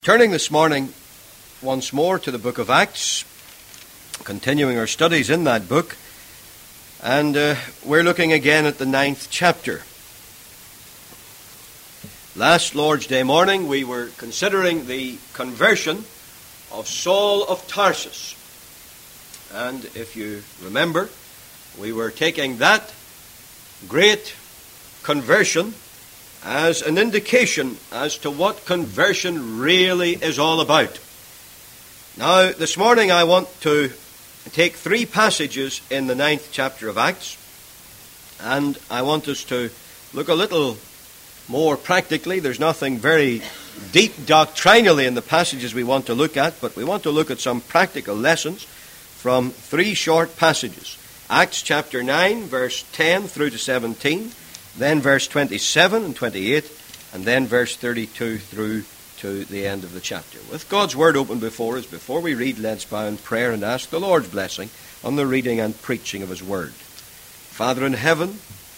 Turning this morning once more to the book of Acts, continuing our studies in that book, and we're looking again at the 9th chapter. Last Lord's Day morning we were considering the conversion of Saul of Tarsus, and if you remember, we were taking that great conversion as an indication as to what conversion really is all about. Now, this morning I want to take three passages in the 9th chapter of Acts, and I want us to look a little more practically. There's nothing very deep doctrinally in the passages we want to look at, but we want to look at some practical lessons from three short passages. Acts chapter 9, verse 10 through to 17, then verse 27 and 28, and then verse 32 through to the end of the chapter. With God's Word open before us, before we read, let's bow in prayer and ask the Lord's blessing on the reading and preaching of His Word. Father in heaven,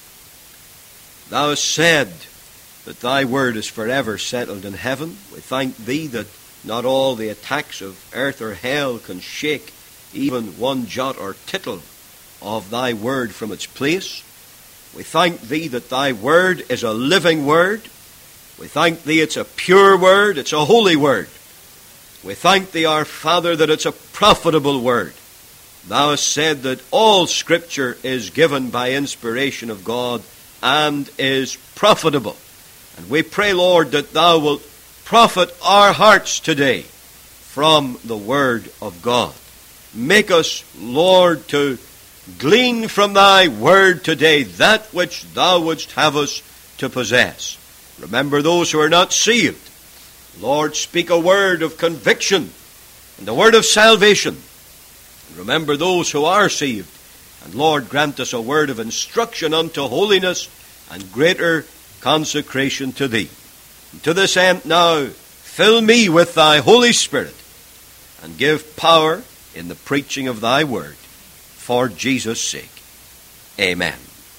Thou hast said that Thy Word is forever settled in heaven. We thank Thee that not all the attacks of earth or hell can shake even one jot or tittle of Thy Word from its place. We thank Thee that Thy Word is a living Word. We thank Thee it's a pure Word, it's a holy Word. We thank Thee, our Father, that it's a profitable Word. Thou hast said that all Scripture is given by inspiration of God and is profitable. And we pray, Lord, that Thou wilt profit our hearts today from the Word of God. Make us, Lord, to glean from Thy Word today that which Thou wouldst have us to possess. Remember those who are not saved. Lord, speak a word of conviction and a word of salvation. And remember those who are saved. And Lord, grant us a word of instruction unto holiness and greater consecration to Thee. And to this end now, fill me with Thy Holy Spirit and give power in the preaching of Thy Word. For Jesus' sake. Amen.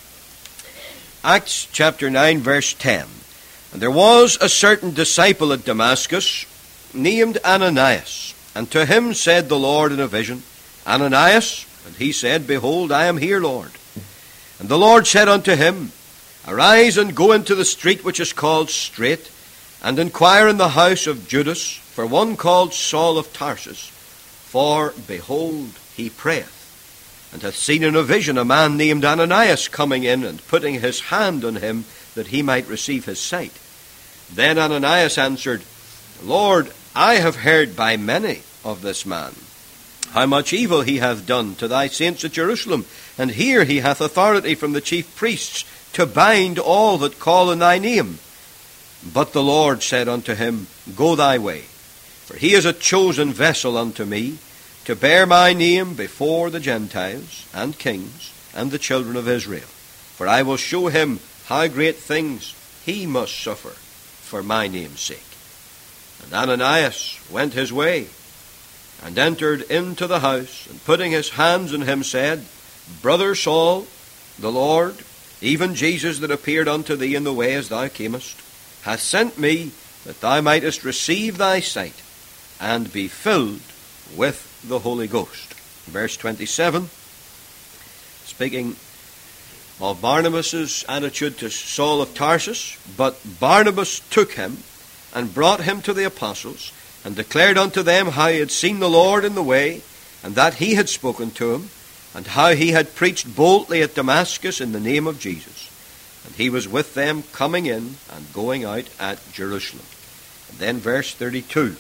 Acts chapter 9, verse 10. And there was a certain disciple at Damascus, named Ananias. And to him said the Lord in a vision, Ananias? And he said, Behold, I am here, Lord. And the Lord said unto him, Arise and go into the street which is called Straight, and inquire in the house of Judas for one called Saul of Tarsus. For, behold, he prayeth, and hath seen in a vision a man named Ananias coming in and putting his hand on him that he might receive his sight. Then Ananias answered, Lord, I have heard by many of this man, how much evil he hath done to thy saints at Jerusalem, and here he hath authority from the chief priests to bind all that call on thy name. But the Lord said unto him, Go thy way, for he is a chosen vessel unto me, to bear my name before the Gentiles and kings and the children of Israel. For I will show him how great things he must suffer for my name's sake. And Ananias went his way, and entered into the house, and putting his hands on him said, Brother Saul, the Lord, even Jesus that appeared unto thee in the way as thou camest, hath sent me that thou mightest receive thy sight, and be filled with the Holy Ghost. Verse 27, speaking of Barnabas' attitude to Saul of Tarsus, but Barnabas took him and brought him to the apostles, and declared unto them how he had seen the Lord in the way, and that he had spoken to him, and how he had preached boldly at Damascus in the name of Jesus. And he was with them coming in and going out at Jerusalem. And then verse 32.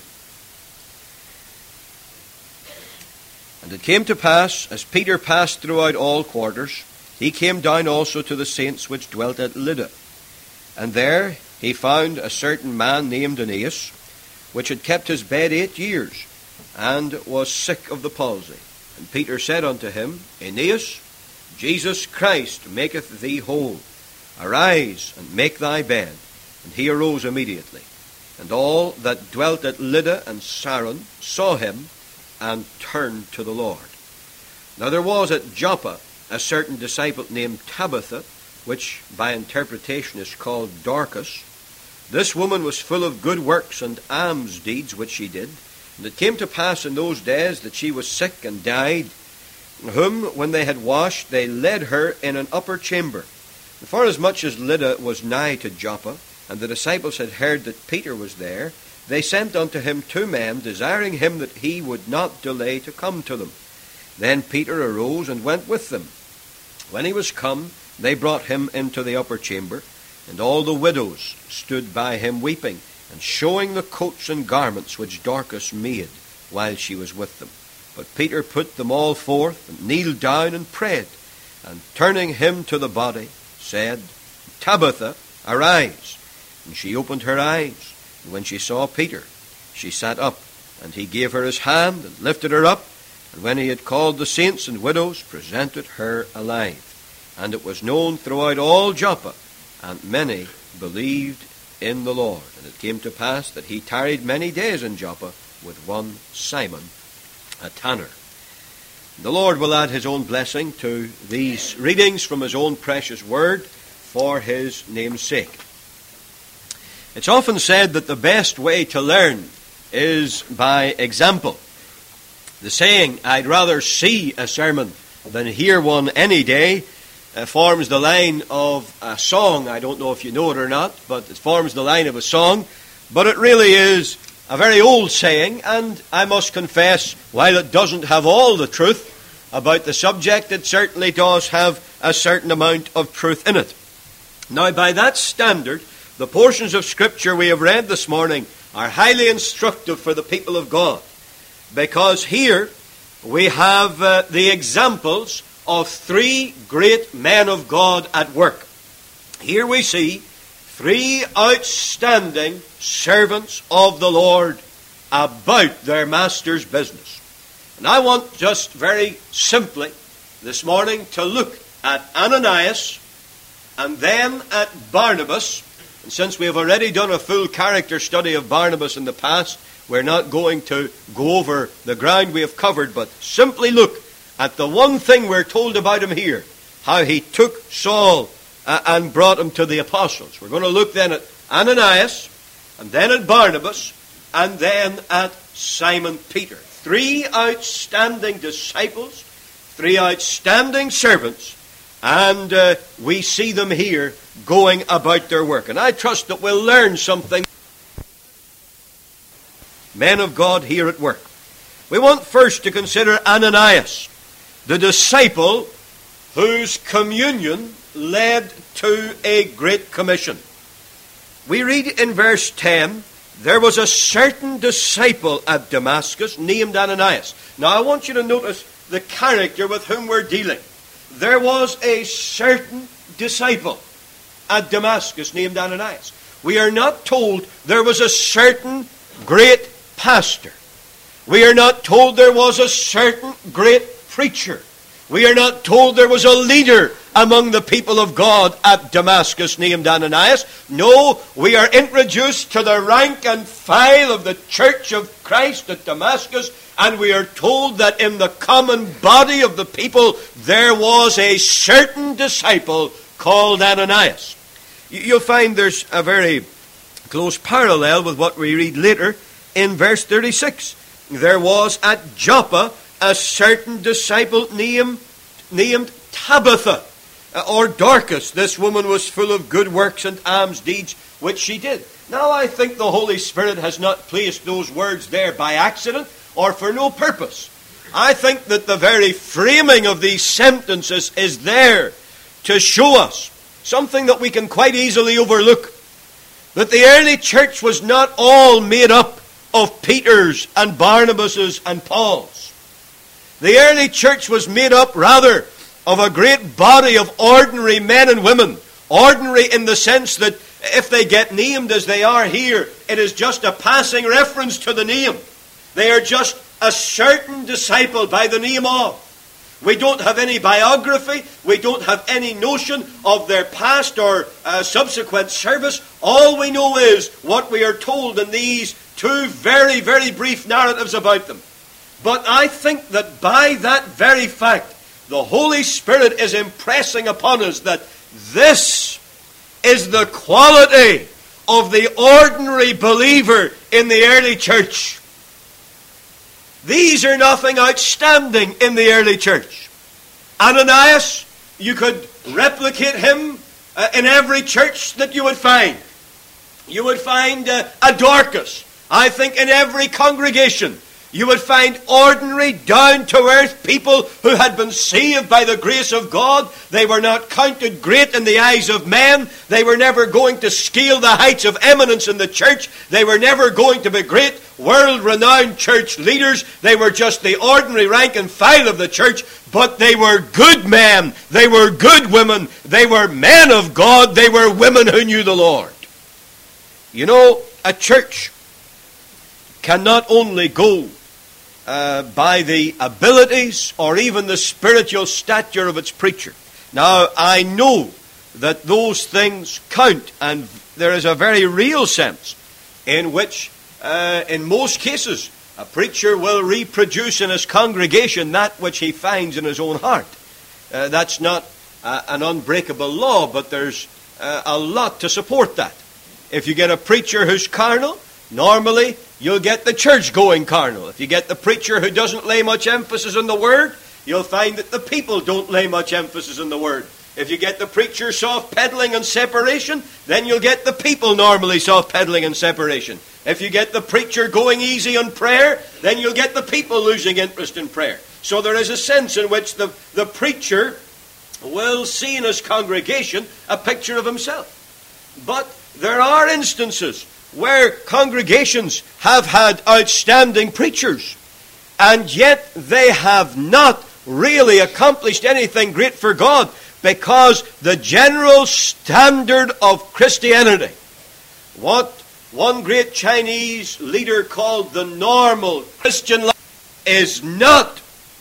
And it came to pass, as Peter passed throughout all quarters, he came down also to the saints which dwelt at Lydda. And there he found a certain man named Aeneas, which had kept his bed 8 years, and was sick of the palsy. And Peter said unto him, Aeneas, Jesus Christ maketh thee whole. Arise, and make thy bed. And he arose immediately. And all that dwelt at Lydda and Saron saw him, and turned to the Lord. Now there was at Joppa a certain disciple named Tabitha, which by interpretation is called Dorcas, This woman was full of good works and alms deeds which she did. And it came to pass in those days that she was sick and died, whom, when they had washed, they led her in an upper chamber. And forasmuch as Lydda was nigh to Joppa, and the disciples had heard that Peter was there, they sent unto him 2 men, desiring him that he would not delay to come to them. Then Peter arose and went with them. When he was come, they brought him into the upper chamber, and all the widows stood by him weeping, and showing the coats and garments which Dorcas made while she was with them. But Peter put them all forth, and kneeled down and prayed, and turning him to the body, said, Tabitha, arise. And she opened her eyes, and when she saw Peter, she sat up, and he gave her his hand, and lifted her up, and when he had called the saints and widows, presented her alive. And it was known throughout all Joppa, and many believed in the Lord. And it came to pass that he tarried many days in Joppa with one Simon, a tanner. The Lord will add his own blessing to these readings from his own precious word for his name's sake. It's often said that the best way to learn is by example. The saying, I'd rather see a sermon than hear one any day, forms the line of a song. I don't know if you know it or not, but it forms the line of a song. But it really is a very old saying, and I must confess, while it doesn't have all the truth about the subject, it certainly does have a certain amount of truth in it. Now, by that standard, the portions of Scripture we have read this morning are highly instructive for the people of God, because here we have the examples of 3 great men of God at work. Here we see 3 outstanding servants of the Lord about their master's business. And I want just very simply this morning to look at Ananias and then at Barnabas. And since we have already done a full character study of Barnabas in the past, we're not going to go over the ground we have covered, but simply look at the one thing we're told about him here, how he took Saul and brought him to the apostles. We're going to look then at Ananias, and then at Barnabas, and then at Simon Peter. 3 outstanding disciples, 3 outstanding servants, and we see them here going about their work. And I trust that we'll learn something. Men of God here at work. We want first to consider Ananias, the disciple whose communion led to a great commission. We read in verse 10, there was a certain disciple at Damascus named Ananias. Now I want you to notice the character with whom we're dealing. There was a certain disciple at Damascus named Ananias. We are not told there was a certain great pastor. We are not told there was a certain great preacher. We are not told there was a leader among the people of God at Damascus named Ananias. No, we are introduced to the rank and file of the church of Christ at Damascus, and we are told that in the common body of the people there was a certain disciple called Ananias. You'll find there's a very close parallel with what we read later in verse 36. There was at Joppa a certain disciple named Tabitha, or Dorcas. This woman was full of good works and alms deeds, which she did. Now I think the Holy Spirit has not placed those words there by accident or for no purpose. I think that the very framing of these sentences is there to show us something that we can quite easily overlook. That the early church was not all made up of Peters and Barnabases and Pauls. The early church was made up rather of a great body of ordinary men and women. Ordinary in the sense that if they get named as they are here, it is just a passing reference to the name. They are just a certain disciple by the name of. We don't have any biography. We don't have any notion of their past or subsequent service. All we know is what we are told in these 2 very, very brief narratives about them. But I think that by that very fact, the Holy Spirit is impressing upon us that this is the quality of the ordinary believer in the early church. These are nothing outstanding in the early church. Ananias, you could replicate him in every church that you would find. You would find a Dorcas, I think, in every congregation. You would find ordinary, down-to-earth people who had been saved by the grace of God. They were not counted great in the eyes of men. They were never going to scale the heights of eminence in the church. They were never going to be great, world-renowned church leaders. They were just the ordinary rank and file of the church. But they were good men. They were good women. They were men of God. They were women who knew the Lord. You know, a church cannot only go by the abilities or even the spiritual stature of its preacher. Now, I know that those things count, and there is a very real sense in which, in most cases, a preacher will reproduce in his congregation that which he finds in his own heart. That's not an unbreakable law, but there's a lot to support that. If you get a preacher who's carnal, normally you'll get the church going carnal. If you get the preacher who doesn't lay much emphasis on the Word, you'll find that the people don't lay much emphasis on the Word. If you get the preacher soft-pedaling on separation, then you'll get the people normally soft-pedaling on separation. If you get the preacher going easy on prayer, then you'll get the people losing interest in prayer. So there is a sense in which the preacher will see in his congregation a picture of himself. But there are instances where congregations have had outstanding preachers, and yet they have not really accomplished anything great for God, because the general standard of Christianity, what one great Chinese leader called the normal Christian life, is not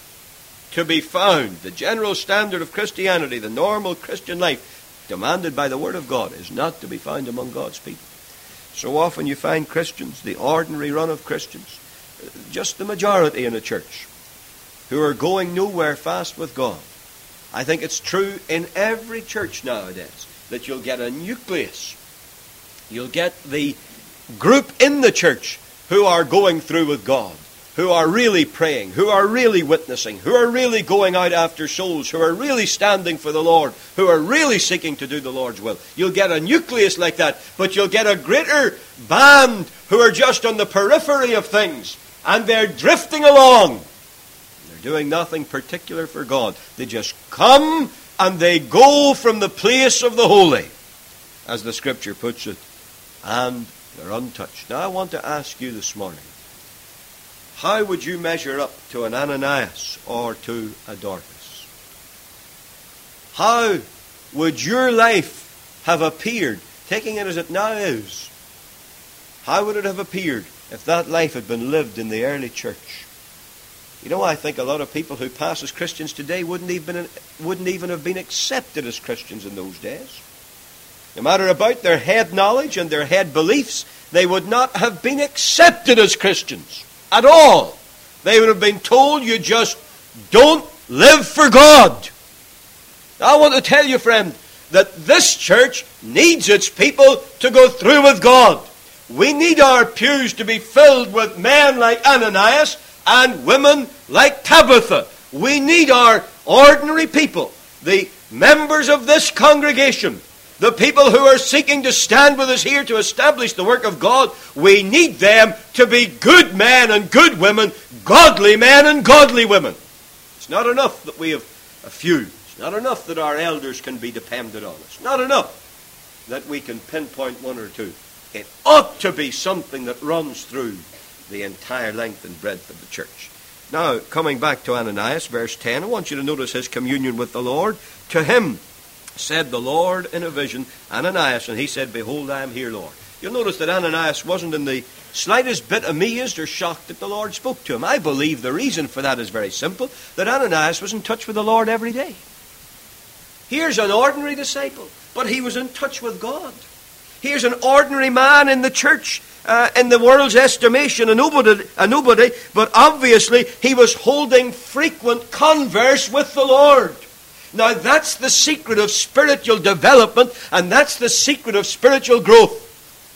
to be found. The general standard of Christianity, the normal Christian life demanded by the Word of God, is not to be found among God's people. So often you find Christians, the ordinary run of Christians, just the majority in a church, who are going nowhere fast with God. I think it's true in every church nowadays that you'll get a nucleus. You'll get the group in the church who are going through with God, who are really praying, who are really witnessing, who are really going out after souls, who are really standing for the Lord, who are really seeking to do the Lord's will. You'll get a nucleus like that, but you'll get a greater band who are just on the periphery of things, and they're drifting along. They're doing nothing particular for God. They just come and they go from the place of the holy, as the Scripture puts it, and they're untouched. Now I want to ask you this morning, how would you measure up to an Ananias or to a Dorcas? How would your life have appeared, taking it as it now is? How would it have appeared if that life had been lived in the early church? You know, I think a lot of people who pass as Christians today wouldn't even have been accepted as Christians in those days. No matter about their head knowledge and their head beliefs, they would not have been accepted as Christians at all. They would have been told, you just don't live for God. I want to tell you, friend, that this church needs its people to go through with God. We need our pews to be filled with men like Ananias and women like Tabitha. We need our ordinary people, the members of this congregation, the people who are seeking to stand with us here to establish the work of God. We need them to be good men and good women, godly men and godly women. It's not enough that we have a few. It's not enough that our elders can be depended on. It's not enough that we can pinpoint one or two. It ought to be something that runs through the entire length and breadth of the church. Now, coming back to Ananias, verse 10, I want you to notice his communion with the Lord. To him said the Lord in a vision, Ananias, and he said, Behold, I am here, Lord. You'll notice that Ananias wasn't in the slightest bit amazed or shocked that the Lord spoke to him. I believe the reason for that is very simple, that Ananias was in touch with the Lord every day. Here's an ordinary disciple, but he was in touch with God. Here's an ordinary man in the church, in the world's estimation, a nobody, but obviously he was holding frequent converse with the Lord. Now that's the secret of spiritual development, and that's the secret of spiritual growth.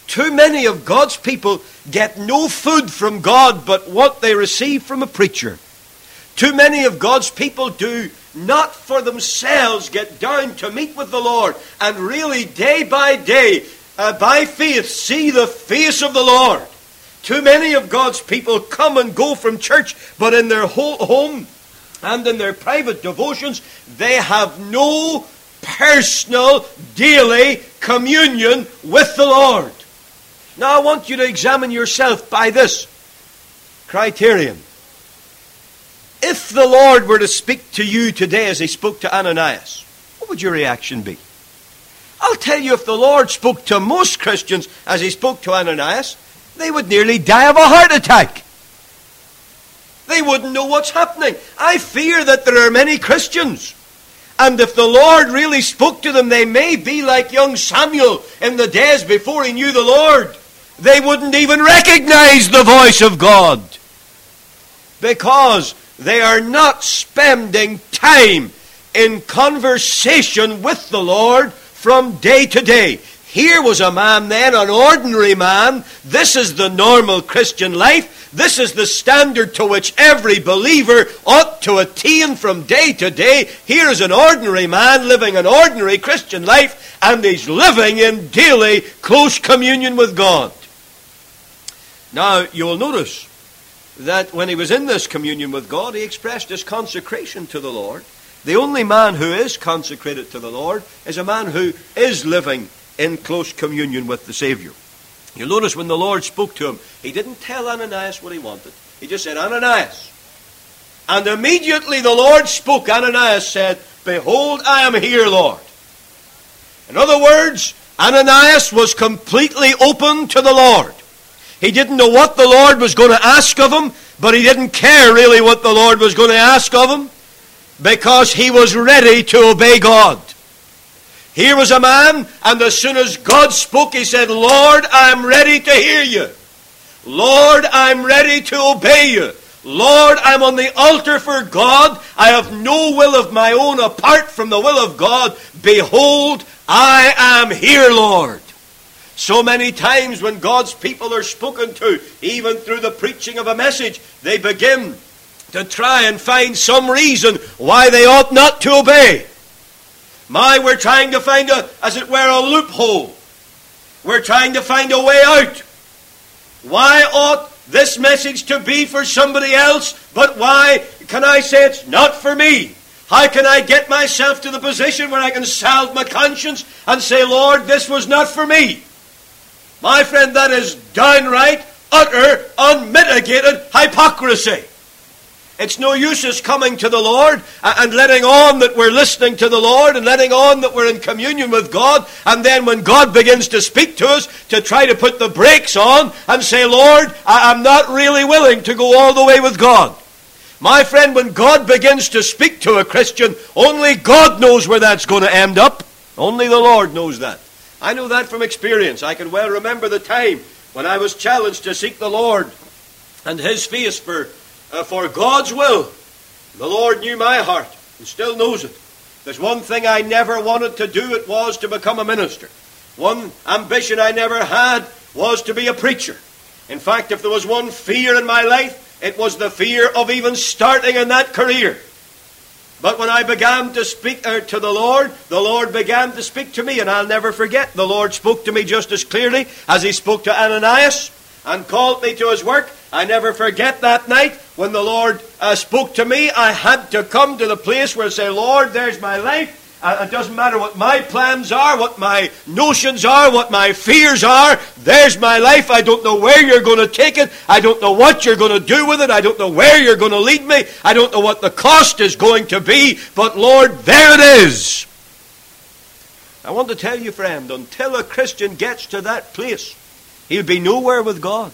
Too many of God's people get no food from God but what they receive from a preacher. Too many of God's people do not for themselves get down to meet with the Lord and really day by day, by faith, see the face of the Lord. Too many of God's people come and go from church, but in their whole home and in their private devotions, they have no personal, daily communion with the Lord. Now I want you to examine yourself by this criterion. If the Lord were to speak to you today as he spoke to Ananias, what would your reaction be? I'll tell you, if the Lord spoke to most Christians as he spoke to Ananias, they would nearly die of a heart attack. They wouldn't know what's happening. I fear that there are many Christians, and if the Lord really spoke to them, they may be like young Samuel in the days before he knew the Lord. They wouldn't even recognize the voice of God, because they are not spending time in conversation with the Lord from day to day. Here was a man then, an ordinary man. This is the normal Christian life. This is the standard to which every believer ought to attain from day to day. Here is an ordinary man living an ordinary Christian life, and he's living in daily close communion with God. Now, you'll notice that when he was in this communion with God, he expressed his consecration to the Lord. The only man who is consecrated to the Lord is a man who is living in close communion with the Savior. You'll notice when the Lord spoke to him, he didn't tell Ananias what he wanted. He just said, Ananias. And immediately the Lord spoke. Ananias said, Behold, I am here, Lord. In other words, Ananias was completely open to the Lord. He didn't know what the Lord was going to ask of him, but he didn't care really what the Lord was going to ask of him, because he was ready to obey God. Here was a man, and as soon as God spoke, he said, Lord, I'm ready to hear you. Lord, I'm ready to obey you. Lord, I'm on the altar for God. I have no will of my own apart from the will of God. Behold, I am here, Lord. So many times when God's people are spoken to, even through the preaching of a message, they begin to try and find some reason why they ought not to obey. We're trying to find as it were, a loophole. We're trying to find a way out. Why ought this message to be for somebody else, but why can I say it's not for me? How can I get myself to the position where I can salve my conscience and say, Lord, this was not for me? My friend, that is downright, utter, unmitigated hypocrisy. It's no use us coming to the Lord and letting on that we're listening to the Lord and letting on that we're in communion with God, and then when God begins to speak to us, to try to put the brakes on and say, Lord, I'm not really willing to go all the way with God. My friend, when God begins to speak to a Christian, only God knows where that's going to end up. Only the Lord knows that. I know that from experience. I can well remember the time when I was challenged to seek the Lord and His face for God's will. The Lord knew my heart and still knows it. There's one thing I never wanted to do, it was to become a minister. One ambition I never had was to be a preacher. In fact, if there was one fear in my life, it was the fear of even starting in that career. But when I began to speak to the Lord began to speak to me, and I'll never forget, the Lord spoke to me just as clearly as He spoke to Ananias and called me to His work. I never forget that night when the Lord spoke to me. I had to come to the place where I say, Lord, there's my life. It doesn't matter what my plans are, what my notions are, what my fears are. There's my life. I don't know where you're going to take it. I don't know what you're going to do with it. I don't know where you're going to lead me. I don't know what the cost is going to be. But Lord, there it is. I want to tell you, friend, until a Christian gets to that place, he'll be nowhere with God.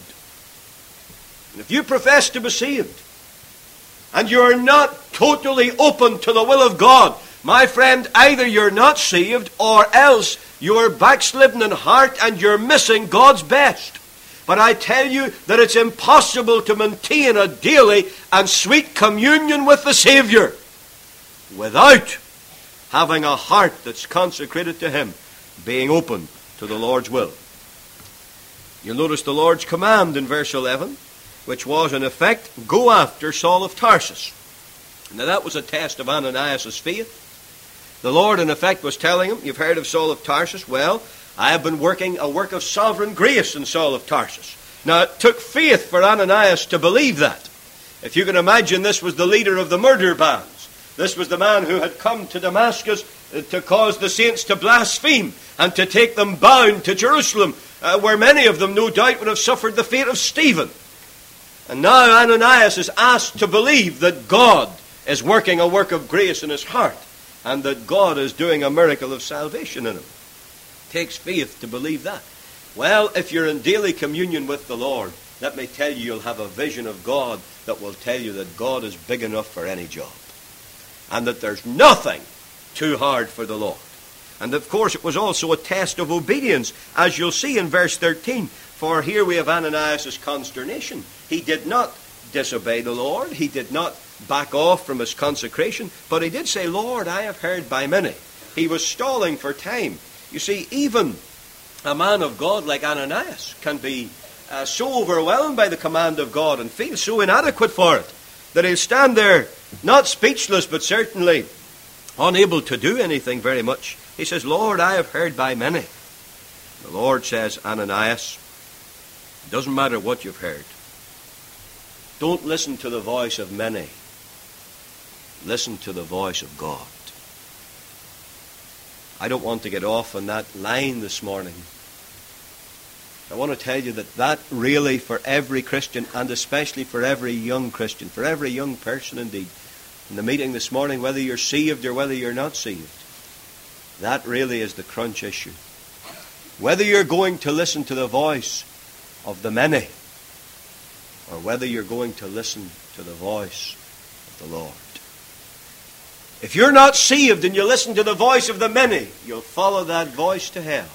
And if you profess to be saved, and you're not totally open to the will of God, my friend, either you're not saved, or else you're backslidden in heart and you're missing God's best. But I tell you that it's impossible to maintain a daily and sweet communion with the Savior without having a heart that's consecrated to Him, being open to the Lord's will. You'll notice the Lord's command in verse 11, which was, in effect, go after Saul of Tarsus. Now that was a test of Ananias' faith. The Lord, in effect, was telling him, you've heard of Saul of Tarsus? Well, I have been working a work of sovereign grace in Saul of Tarsus. Now, it took faith for Ananias to believe that. If you can imagine, this was the leader of the murder bands. This was the man who had come to Damascus to cause the saints to blaspheme and to take them bound to Jerusalem, where many of them, no doubt, would have suffered the fate of Stephen. And now Ananias is asked to believe that God is working a work of grace in his heart and that God is doing a miracle of salvation in him. It takes faith to believe that. Well, if you're in daily communion with the Lord, let me tell you, you'll have a vision of God that will tell you that God is big enough for any job and that there's nothing too hard for the Lord. And of course it was also a test of obedience, as you'll see in verse 13. For here we have Ananias' consternation. He did not disobey the Lord. He did not back off from his consecration. But he did say, Lord, I have heard by many. He was stalling for time. You see, even a man of God like Ananias can be so overwhelmed by the command of God and feel so inadequate for it that he'll stand there, not speechless, but certainly unable to do anything very much. He says, Lord, I have heard by many. The Lord says, Ananias, it doesn't matter what you've heard. Don't listen to the voice of many. Listen to the voice of God. I don't want to get off on that line this morning. I want to tell you that really, for every Christian, and especially for every young Christian, for every young person indeed, in the meeting this morning, whether you're saved or whether you're not saved, that really is the crunch issue. Whether you're going to listen to the voice of the many, or whether you're going to listen to the voice of the Lord. If you're not saved and you listen to the voice of the many, you'll follow that voice to hell.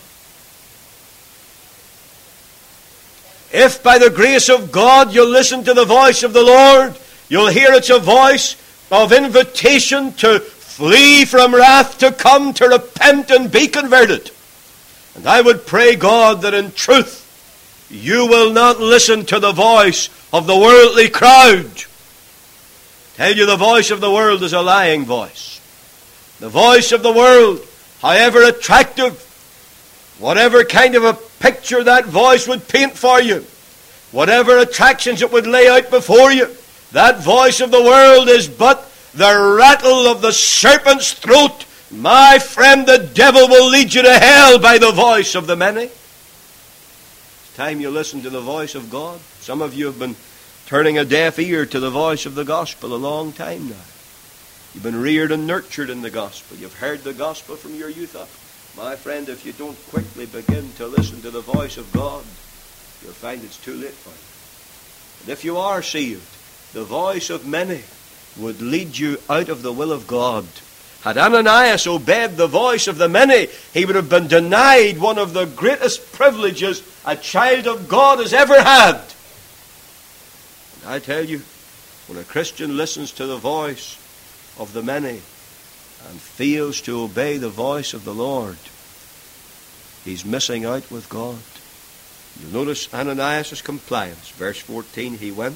If by the grace of God you'll listen to the voice of the Lord, you'll hear it's a voice of invitation to flee from wrath, to come, to repent and be converted. And I would pray God that in truth you will not listen to the voice of the worldly crowd. Tell you, the voice of the world is a lying voice. The voice of the world, however attractive, whatever kind of a picture that voice would paint for you, whatever attractions it would lay out before you, that voice of the world is but the rattle of the serpent's throat. My friend, the devil will lead you to hell by the voice of the many. It's time you listen to the voice of God. Some of you have been turning a deaf ear to the voice of the gospel a long time now. You've been reared and nurtured in the gospel. You've heard the gospel from your youth up. My friend, if you don't quickly begin to listen to the voice of God, you'll find it's too late for you. And if you are saved, the voice of many would lead you out of the will of God. Had Ananias obeyed the voice of the many, he would have been denied one of the greatest privileges a child of God has ever had. And I tell you, when a Christian listens to the voice of the many and fails to obey the voice of the Lord, he's missing out with God. You'll notice Ananias' compliance. Verse 14, he went.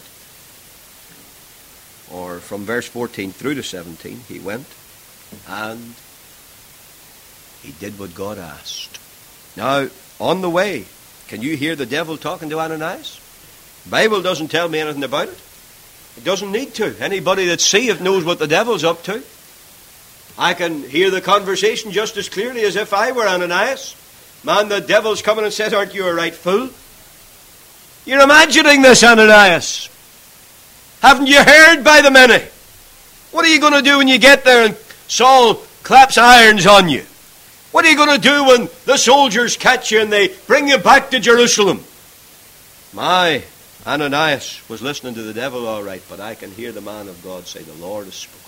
Or from verse 14 through to 17, he went and he did what God asked. Now, on the way, can you hear the devil talking to Ananias? The Bible doesn't tell me anything about it. It doesn't need to. Anybody that's saved knows what the devil's up to. I can hear the conversation just as clearly as if I were Ananias. Man, the devil's coming and says, aren't you a right fool? You're imagining this, Ananias. Haven't you heard by the many? What are you going to do when you get there and Saul claps irons on you? What are you going to do when the soldiers catch you and they bring you back to Jerusalem? My, Ananias was listening to the devil all right, but I can hear the man of God say, the Lord has spoken.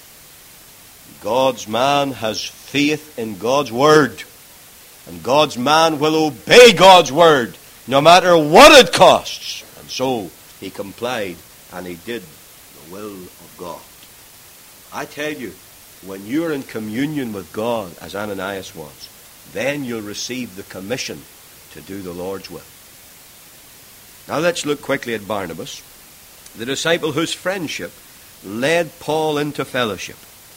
God's man has faith in God's word. And God's man will obey God's word, no matter what it costs. And so he complied, and he did the will of God. I tell you, when you're in communion with God, as Ananias was, then you'll receive the commission to do the Lord's will. Now let's look quickly at Barnabas, the disciple whose friendship led Paul into fellowship.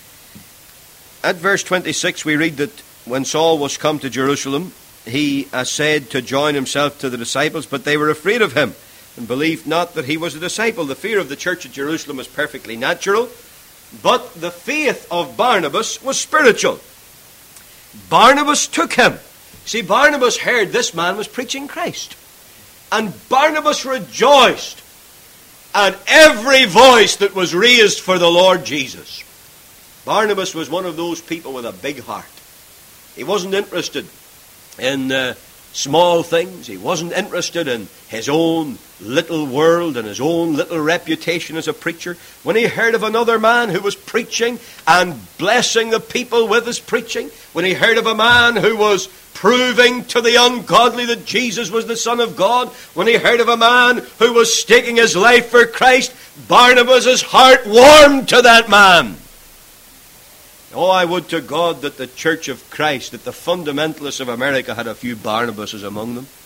At verse 26 we read that when Saul was come to Jerusalem, he essayed to join himself to the disciples, but they were afraid of him and believed not that he was a disciple. The fear of the church at Jerusalem was perfectly natural, but the faith of Barnabas was spiritual. Barnabas took him. See, Barnabas heard this man was preaching Christ, and Barnabas rejoiced at every voice that was raised for the Lord Jesus. Barnabas was one of those people with a big heart. He wasn't interested in small things. He wasn't interested in his own little world and his own little reputation as a preacher. When he heard of another man who was preaching and blessing the people with his preaching, when he heard of a man who was proving to the ungodly that Jesus was the Son of God, when he heard of a man who was staking his life for Christ, Barnabas' heart warmed to that man. Oh, I would to God that the Church of Christ, that the fundamentalists of America had a few Barnabases among them.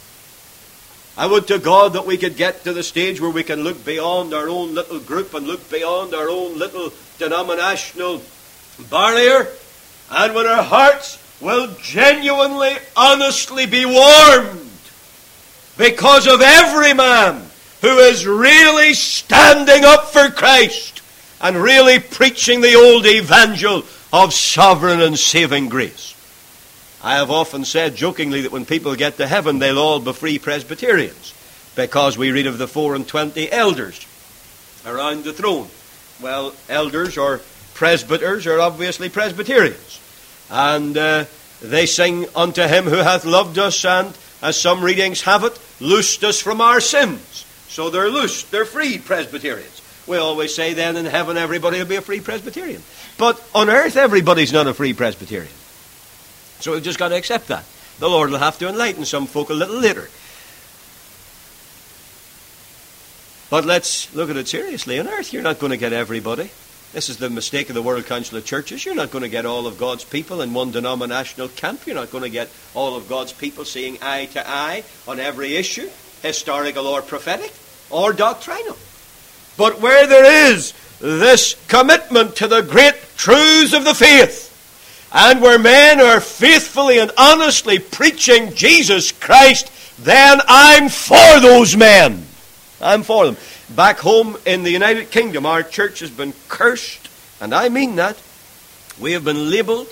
I would to God that we could get to the stage where we can look beyond our own little group and look beyond our own little denominational barrier, and when our hearts will genuinely, honestly be warmed because of every man who is really standing up for Christ and really preaching the old evangel of sovereign and saving grace. I have often said jokingly that when people get to heaven, they'll all be free Presbyterians, because we read of the 24 elders around the throne. Well, elders or presbyters are obviously Presbyterians. And they sing, "Unto him who hath loved us, and, as some readings have it, loosed us from our sins." So they're loosed, they're free Presbyterians. We always say then in heaven everybody will be a free Presbyterian. But on earth everybody's not a free Presbyterian. So we've just got to accept that. The Lord will have to enlighten some folk a little later. But let's look at it seriously. On earth you're not going to get everybody. This is the mistake of the World Council of Churches. You're not going to get all of God's people in one denominational camp. You're not going to get all of God's people seeing eye to eye on every issue, historical or prophetic or doctrinal. But where there is this commitment to the great truths of the faith, and where men are faithfully and honestly preaching Jesus Christ, then I'm for those men. I'm for them. Back home in the United Kingdom, our church has been cursed, and I mean that. We have been labelled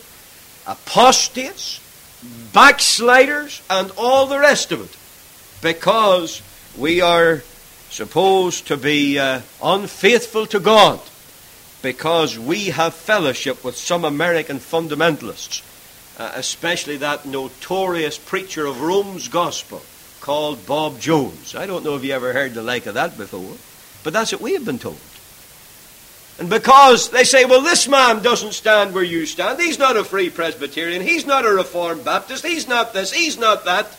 apostates, backsliders, and all the rest of it, because we are supposed to be unfaithful to God, because we have fellowship with some American fundamentalists, especially that notorious preacher of Rome's gospel called Bob Jones. I don't know if you ever heard the like of that before, but that's what we have been told. And because they say, well, this man doesn't stand where you stand, he's not a Free Presbyterian, he's not a Reformed Baptist, he's not this, he's not that.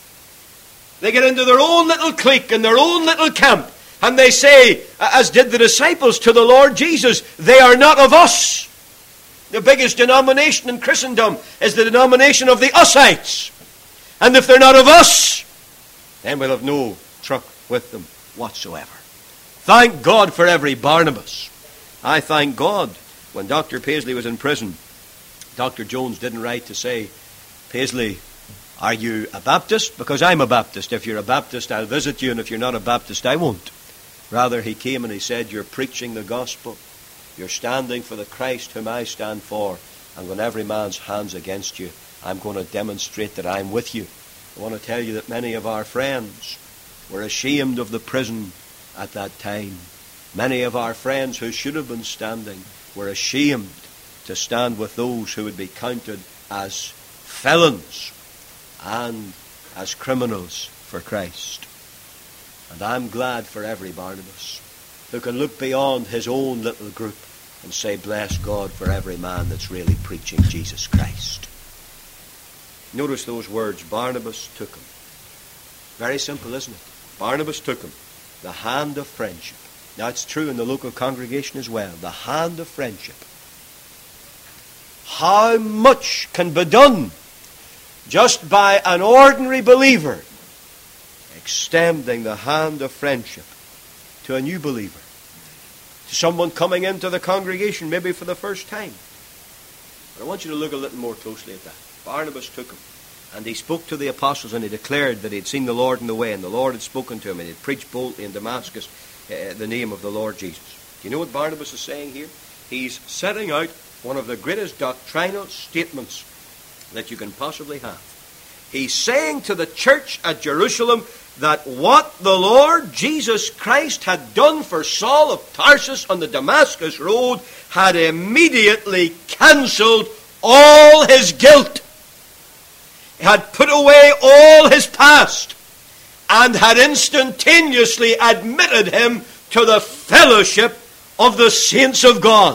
They get into their own little clique and their own little camp, and they say, as did the disciples to the Lord Jesus, they are not of us. The biggest denomination in Christendom is the denomination of the Usites. And if they're not of us, then we'll have no truck with them whatsoever. Thank God for every Barnabas. I thank God when Dr. Paisley was in prison, Dr. Jones didn't write to say, "Paisley, are you a Baptist? Because I'm a Baptist. If you're a Baptist, I'll visit you, and if you're not a Baptist, I won't." Rather, he came and he said, "You're preaching the gospel. You're standing for the Christ whom I stand for. And when every man's hand's against you, I'm going to demonstrate that I'm with you." I want to tell you that many of our friends were ashamed of the prison at that time. Many of our friends who should have been standing were ashamed to stand with those who would be counted as felons and as criminals for Christ. And I'm glad for every Barnabas who can look beyond his own little group and say, "Bless God for every man that's really preaching Jesus Christ." Notice those words, Barnabas took him. Very simple, isn't it? Barnabas took him. The hand of friendship. Now it's true in the local congregation as well. The hand of friendship. How much can be done just by an ordinary believer extending the hand of friendship to a new believer, to someone coming into the congregation maybe for the first time. But I want you to look a little more closely at that. Barnabas took him, and he spoke to the apostles, and he declared that he had seen the Lord in the way, and the Lord had spoken to him, and he had preached boldly in Damascus the name of the Lord Jesus. Do you know what Barnabas is saying here? He's setting out one of the greatest doctrinal statements that you can possibly have. He's saying to the church at Jerusalem that what the Lord Jesus Christ had done for Saul of Tarsus on the Damascus road had immediately cancelled all his guilt, had put away all his past, and had instantaneously admitted him to the fellowship of the saints of God.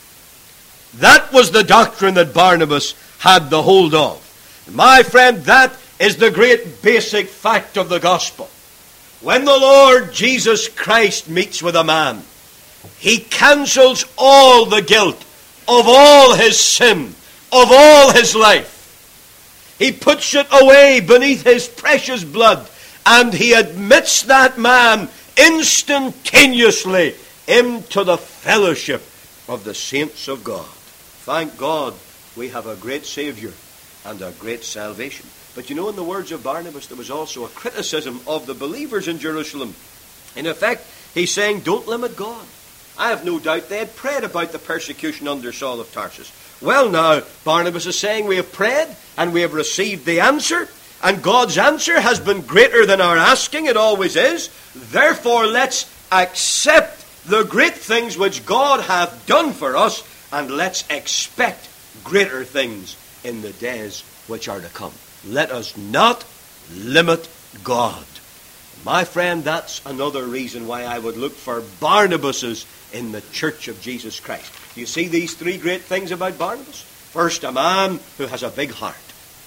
That was the doctrine that Barnabas had the hold of. My friend, that is the great basic fact of the gospel. When the Lord Jesus Christ meets with a man, he cancels all the guilt of all his sin, of all his life. He puts it away beneath his precious blood, and he admits that man instantaneously into the fellowship of the saints of God. Thank God we have a great Savior and a great salvation. But you know, in the words of Barnabas, there was also a criticism of the believers in Jerusalem. In effect, he's saying, don't limit God. I have no doubt they had prayed about the persecution under Saul of Tarsus. Well now, Barnabas is saying we have prayed and we have received the answer, and God's answer has been greater than our asking. It always is. Therefore, let's accept the great things which God hath done for us, and let's expect greater things in the days which are to come. Let us not limit God. My friend, that's another reason why I would look for Barnabases in the church of Jesus Christ. You see these three great things about Barnabas? First, a man who has a big heart.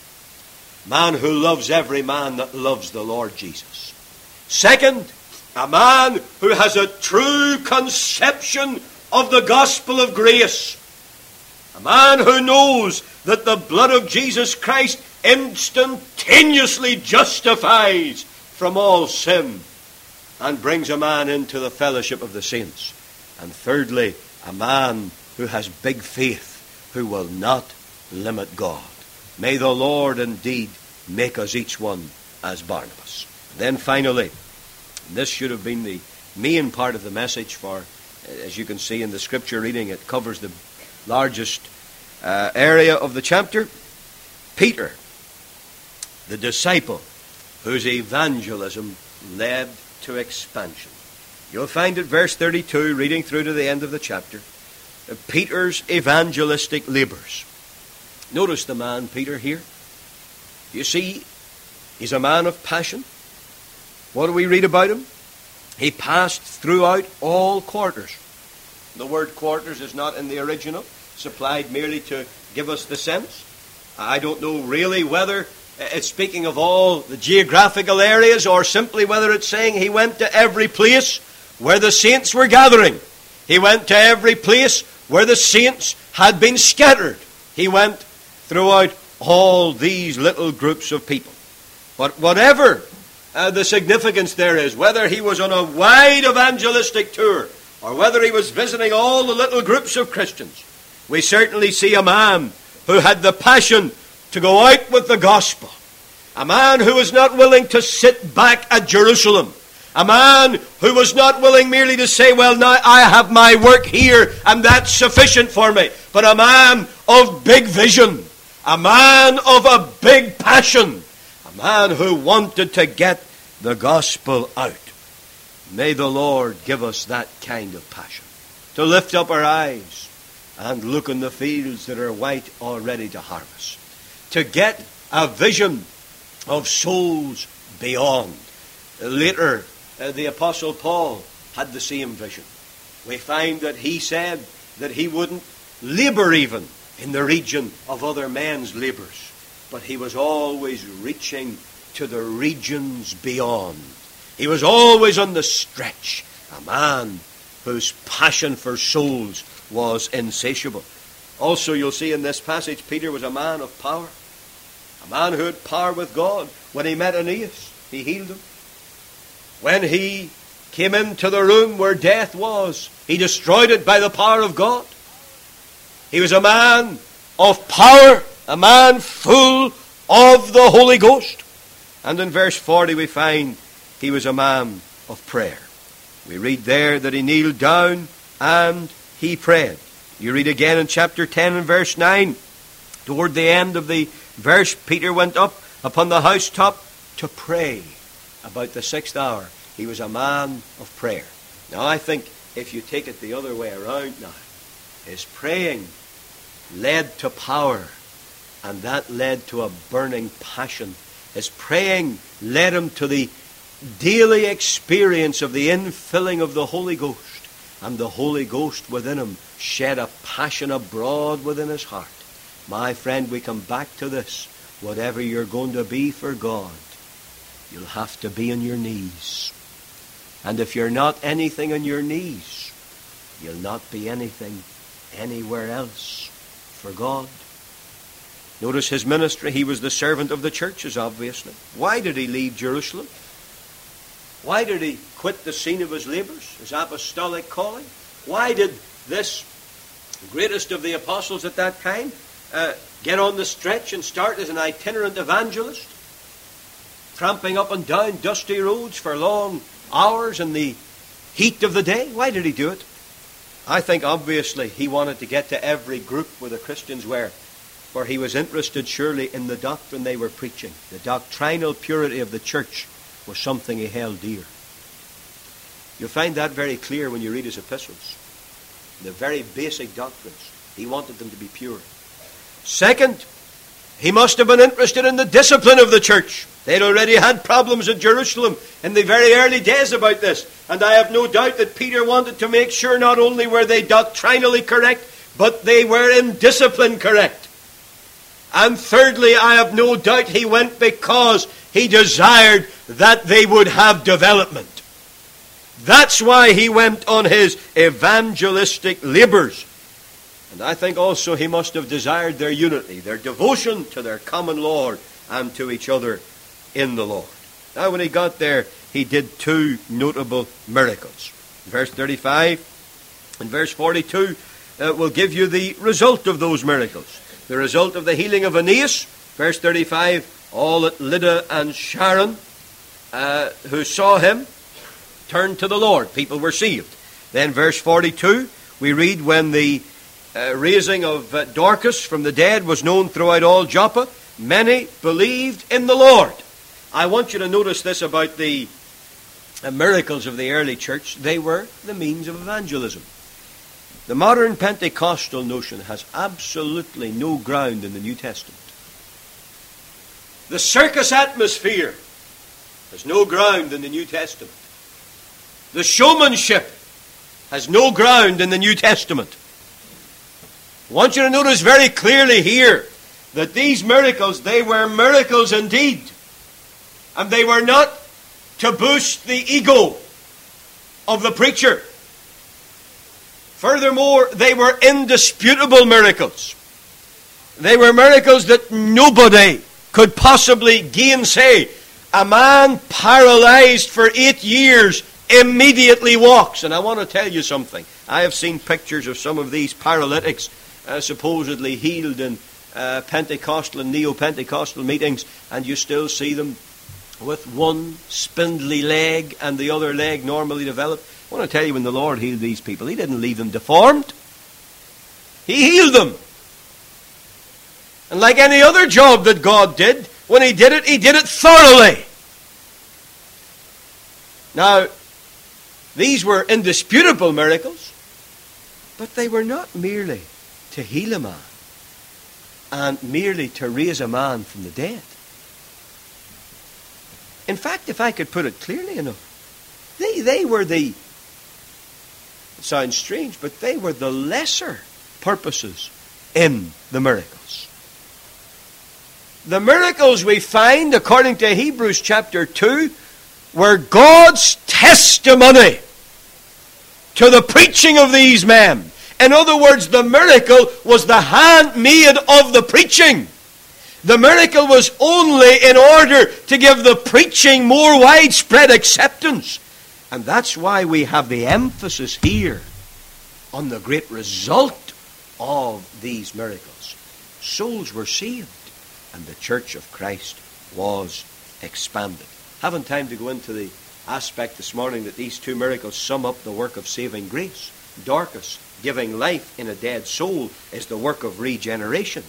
A man who loves every man that loves the Lord Jesus. Second, a man who has a true conception of the gospel of grace. A man who knows that the blood of Jesus Christ instantaneously justifies from all sin and brings a man into the fellowship of the saints. And thirdly, a man who has big faith, who will not limit God. May the Lord indeed make us each one as Barnabas. Then finally, this should have been the main part of the message, for as you can see in the scripture reading, it covers the largest area of the chapter. Peter, the disciple whose evangelism led to expansion. You'll find it, verse 32, reading through to the end of the chapter, Peter's evangelistic labors. Notice the man Peter here. You see, he's a man of passion. What do we read about him? He passed throughout all quarters. The word quarters is not in the original. It's applied merely to give us the sense. I don't know really whether it's speaking of all the geographical areas, or simply whether it's saying he went to every place where the saints were gathering. He went to every place where the saints had been scattered. He went throughout all these little groups of people. But whatever the significance there is, whether he was on a wide evangelistic tour or whether he was visiting all the little groups of Christians, we certainly see a man who had the passion to go out with the gospel. A man who was not willing to sit back at Jerusalem. A man who was not willing merely to say, well, now I have my work here and that's sufficient for me. But a man of big vision. A man of a big passion. A man who wanted to get the gospel out. May the Lord give us that kind of passion. To lift up our eyes and look in the fields that are white already to harvest. To get a vision of souls beyond. Later, the Apostle Paul had the same vision. We find that he said that he wouldn't labor even in the region of other men's labors, but he was always reaching to the regions beyond. He was always on the stretch. A man whose passion for souls was insatiable. Also, you'll see in this passage, Peter was a man of power. A man who had power with God. When he met Aeneas, he healed him. When he came into the room where death was, he destroyed it by the power of God. He was a man of power, a man full of the Holy Ghost. And in verse 40 we find he was a man of prayer. We read there that he kneeled down and he prayed. You read again in chapter 10 and verse 9. Toward the end of the verse, Peter went up upon the housetop to pray about the 6th hour. He was a man of prayer. Now I think if you take it the other way around now, his praying led to power, and that led to a burning passion. His praying led him to the daily experience of the infilling of the Holy Ghost, and the Holy Ghost within him shed a passion abroad within his heart. My friend, we come back to this. Whatever you're going to be for God, you'll have to be on your knees. And if you're not anything on your knees, you'll not be anything anywhere else for God. Notice his ministry. He was the servant of the churches, obviously. Why did he leave Jerusalem? Why did he quit the scene of his labors, his apostolic calling? Why did this greatest of the apostles at that time get on the stretch and start as an itinerant evangelist, tramping up and down dusty roads for long hours in the heat of the day? Why did he do it? I think obviously he wanted to get to every group where the Christians were, for he was interested surely in the doctrine they were preaching. The doctrinal purity of the church was something he held dear. You'll find that very clear when you read his epistles. The very basic doctrines, he wanted them to be pure. Second, he must have been interested in the discipline of the church. They'd already had problems in Jerusalem in the very early days about this. And I have no doubt that Peter wanted to make sure not only were they doctrinally correct, but they were in discipline correct. And thirdly, I have no doubt he went because he desired that they would have development. That's why he went on his evangelistic labors. And I think also he must have desired their unity, their devotion to their common Lord and to each other in the Lord. Now when he got there, he did two notable miracles. Verse 35 and verse 42 will give you the result of those miracles. The result of the healing of Aeneas, verse 35, all at Lydda and Sharon who saw him turned to the Lord. People were saved. Then verse 42, we read when the raising of Dorcas from the dead was known throughout all Joppa, many believed in the Lord. I want you to notice this about the miracles of the early church. They were the means of evangelism. The modern Pentecostal notion has absolutely no ground in the New Testament. The circus atmosphere has no ground in the New Testament. The showmanship has no ground in the New Testament. I want you to notice very clearly here that these miracles, they were miracles indeed. And they were not to boost the ego of the preacher. Furthermore, they were indisputable miracles. They were miracles that nobody could possibly gainsay. A man paralyzed for 8 years immediately walks. And I want to tell you something. I have seen pictures of some of these paralytics supposedly healed in Pentecostal and Neo-Pentecostal meetings, and you still see them with one spindly leg and the other leg normally developed. I want to tell you, when the Lord healed these people, He didn't leave them deformed. He healed them. And like any other job that God did, when He did it thoroughly. Now, these were indisputable miracles, but they were not merely to heal a man and merely to raise a man from the dead. In fact, if I could put it clearly enough, they were the, it sounds strange, but they were the lesser purposes in the miracles. The miracles we find, according to Hebrews chapter 2, were God's testimony to the preaching of these men. In other words, the miracle was the handmaid of the preaching. The miracle was only in order to give the preaching more widespread acceptance. And that's why we have the emphasis here on the great result of these miracles. Souls were saved, and the church of Christ was expanded. Haven't time to go into the aspect this morning that these two miracles sum up the work of saving grace. Dorcas giving life in a dead soul is the work of regeneration.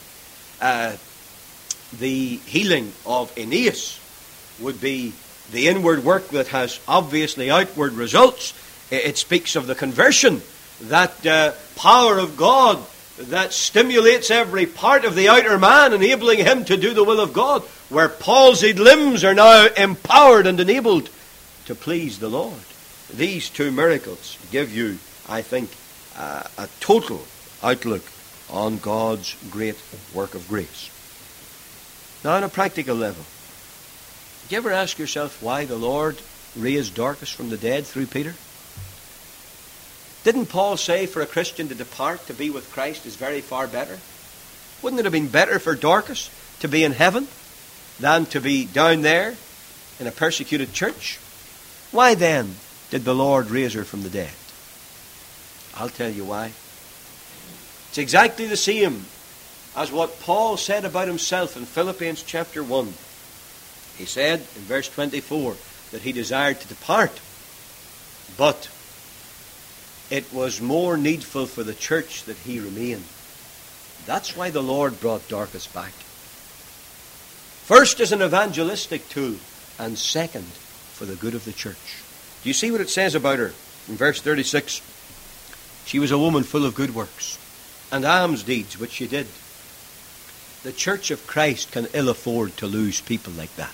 The healing of Aeneas would be the inward work that has obviously outward results. It speaks of the conversion, that power of God that stimulates every part of the outer man, enabling him to do the will of God, where palsied limbs are now empowered and enabled to please the Lord. These two miracles give you, I think, a total outlook on God's great work of grace. Now, on a practical level, do you ever ask yourself why the Lord raised Dorcas from the dead through Peter? Didn't Paul say for a Christian to depart to be with Christ is very far better? Wouldn't it have been better for Dorcas to be in heaven than to be down there in a persecuted church? Why then did the Lord raise her from the dead? I'll tell you why. It's exactly the same as what Paul said about himself in Philippians chapter 1. He said in verse 24 that he desired to depart, but it was more needful for the church that he remain. That's why the Lord brought Dorcas back. First as an evangelistic tool, and second for the good of the church. Do you see what it says about her in verse 36? She was a woman full of good works and alms deeds which she did. The church of Christ can ill afford to lose people like that.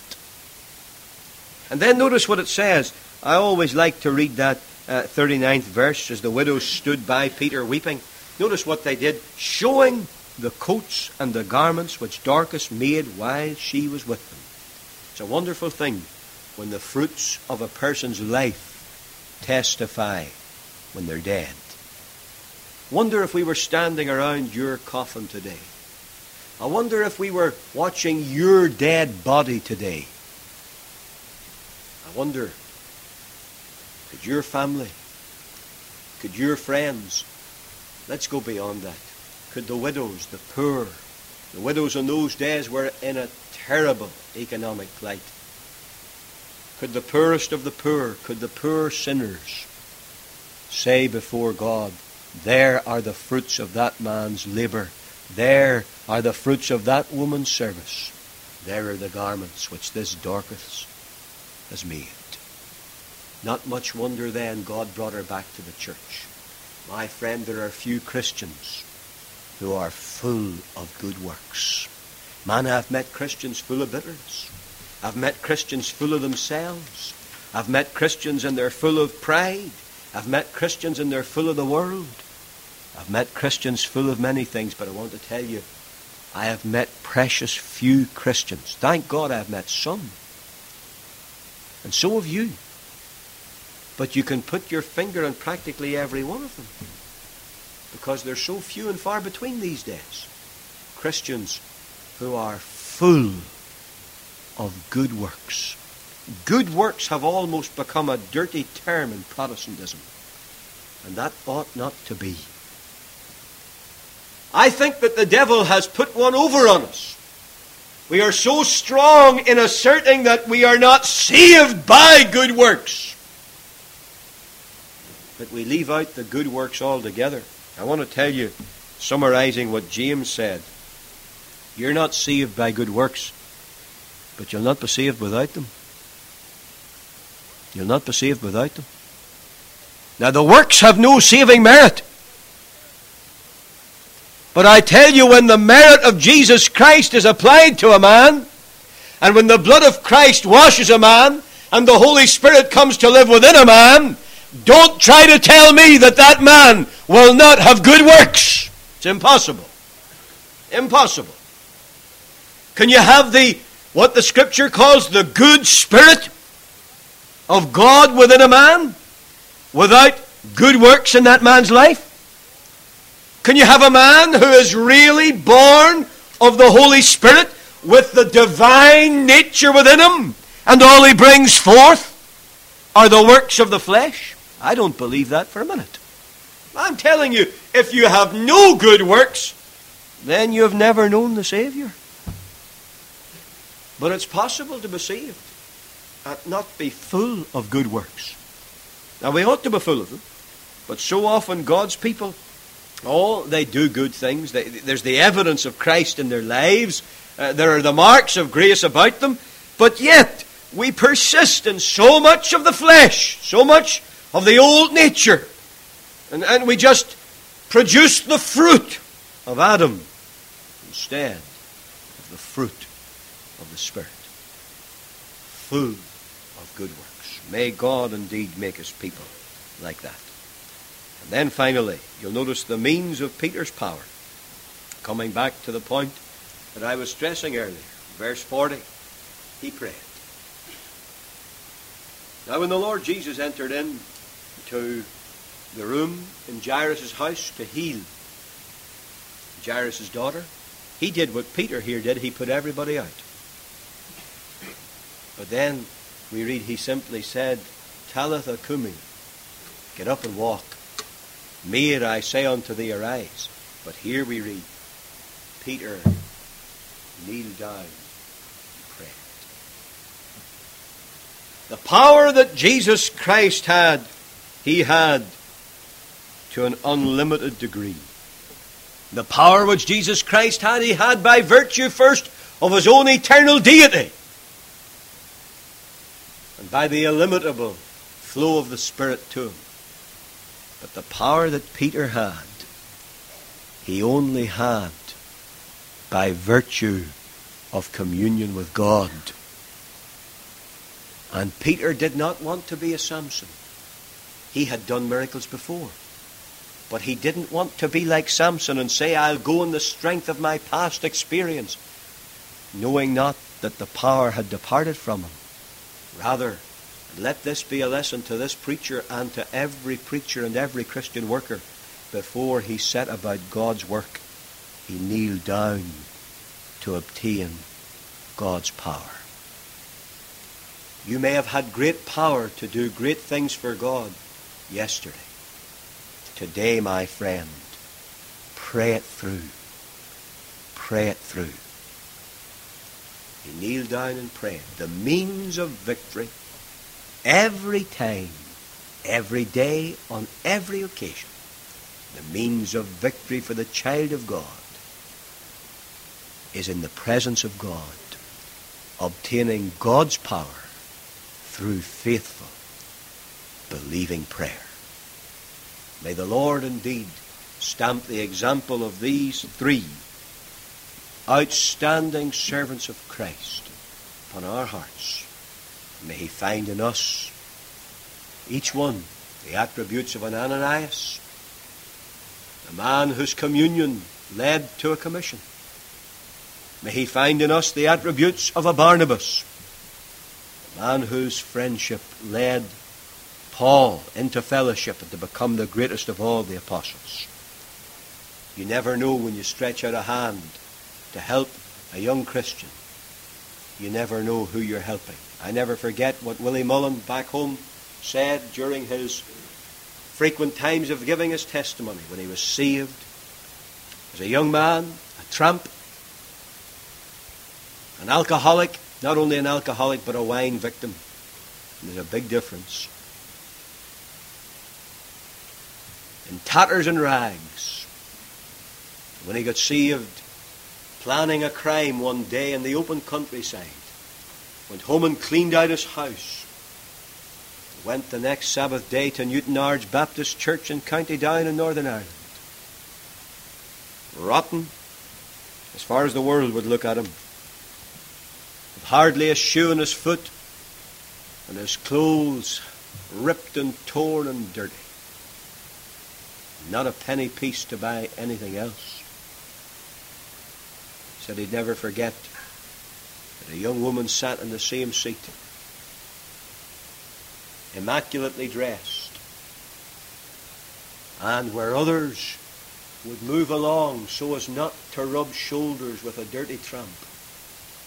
And then notice what it says. I always like to read that 39th verse, as the widows stood by Peter weeping. Notice what they did, showing the coats and the garments which Dorcas made while she was with them. It's a wonderful thing when the fruits of a person's life testify when they're dead. Wonder if we were standing around your coffin today. I wonder if we were watching your dead body today. I wonder, could your family, could your friends, let's go beyond that, could the widows, the poor, the widows in those days were in a terrible economic plight. Could the poorest of the poor, could the poor sinners say before God, there are the fruits of that man's labour. There are the fruits of that woman's service. There are the garments which this Dorcas has made. Not much wonder then God brought her back to the church. My friend, there are few Christians who are full of good works. Man, I've met Christians full of bitterness. I've met Christians full of themselves. I've met Christians and they're full of pride. I've met Christians and they're full of the world. I've met Christians full of many things, but I want to tell you, I have met precious few Christians. Thank God I've met some. And so have you. But you can put your finger on practically every one of them, because they're so few and far between these days. Christians who are full of good works. Good works have almost become a dirty term in Protestantism, and that ought not to be. I think that the devil has put one over on us. We are so strong in asserting that we are not saved by good works that we leave out the good works altogether. I want to tell you, summarizing what James said, you're not saved by good works, but you'll not be saved without them. You'll not be saved without them. Now, the works have no saving merit. But I tell you, when the merit of Jesus Christ is applied to a man, and when the blood of Christ washes a man, and the Holy Spirit comes to live within a man, don't try to tell me that that man will not have good works. It's impossible. Impossible. Can you have what the Scripture calls the good spirit of God within a man without good works in that man's life? Can you have a man who is really born of the Holy Spirit with the divine nature within him, and all he brings forth are the works of the flesh? I don't believe that for a minute. I'm telling you, if you have no good works, then you have never known the Savior. But it's possible to be saved and not be full of good works. Now, we ought to be full of them, but so often God's people, they do good things. There's the evidence of Christ in their lives. There are the marks of grace about them. But yet, we persist in so much of the flesh, so much of the old nature. And we just produce the fruit of Adam instead of the fruit of the Spirit. Full of good works. May God indeed make his people like that. And then finally, you'll notice the means of Peter's power. Coming back to the point that I was stressing earlier. Verse 40, he prayed. Now when the Lord Jesus entered into the room in Jairus' house to heal Jairus' daughter, he did what Peter here did. He put everybody out. But then we read he simply said, Talitha cumi, get up and walk. Maid, I say unto thee, arise. But here we read, Peter kneeled down and prayed. The power that Jesus Christ had, he had to an unlimited degree. The power which Jesus Christ had, he had by virtue first of his own eternal deity, and by the illimitable flow of the Spirit to him. But the power that Peter had, he only had by virtue of communion with God. And Peter did not want to be a Samson. He had done miracles before. But he didn't want to be like Samson and say, I'll go in the strength of my past experience, knowing not that the power had departed from him. Rather, let this be a lesson to this preacher and to every preacher and every Christian worker. Before he set about God's work, he kneeled down to obtain God's power. You may have had great power to do great things for God yesterday. Today, my friend, pray it through. Pray it through. He kneeled down and prayed. The means of victory, every time, every day, on every occasion, the means of victory for the child of God is in the presence of God, obtaining God's power through faithful, believing prayer. May the Lord indeed stamp the example of these three outstanding servants of Christ upon our hearts. May he find in us, each one, the attributes of an Ananias, a man whose communion led to a commission. May he find in us the attributes of a Barnabas, a man whose friendship led Paul into fellowship and to become the greatest of all the apostles. You never know when you stretch out a hand to help a young Christian. You never know who you're helping. I never forget what Willie Mullen back home said during his frequent times of giving his testimony when he was saved as a young man, a tramp, an alcoholic, not only an alcoholic but a wine victim. And there's a big difference. In tatters and rags, when he got saved, planning a crime one day in the open countryside, went home and cleaned out his house, went the next Sabbath day to Newtownards Baptist Church in County Down in Northern Ireland. Rotten as far as the world would look at him, with hardly a shoe on his foot, and his clothes ripped and torn and dirty. Not a penny piece to buy anything else. He said he'd never forget that a young woman sat in the same seat, immaculately dressed, and where others would move along so as not to rub shoulders with a dirty tramp,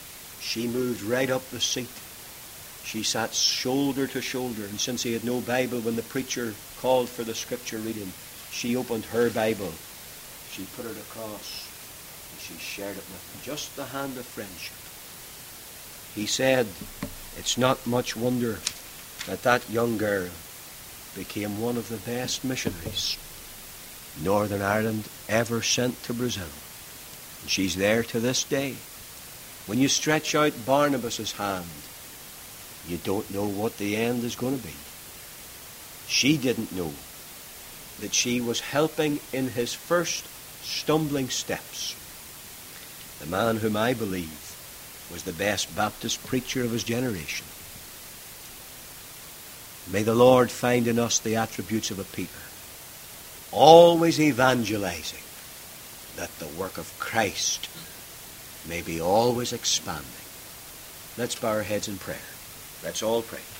She moved right up the seat. She sat shoulder to shoulder, and since he had no Bible when the preacher called for the scripture reading, she opened her Bible. She put it across, and she shared it with him. Just the hand of friendship. He said, it's not much wonder that that young girl became one of the best missionaries Northern Ireland ever sent to Brazil. And she's there to this day. When you stretch out Barnabas's hand, you don't know what the end is going to be. She didn't know that she was helping in his first stumbling steps the man whom I believe was the best Baptist preacher of his generation. May the Lord find in us the attributes of a Peter, always evangelizing, that the work of Christ may be always expanding. Let's bow our heads in prayer. Let's all pray.